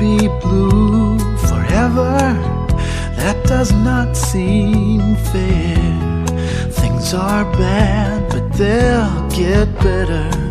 be blue forever? That does not seem fair. Things are bad, but they'll get better.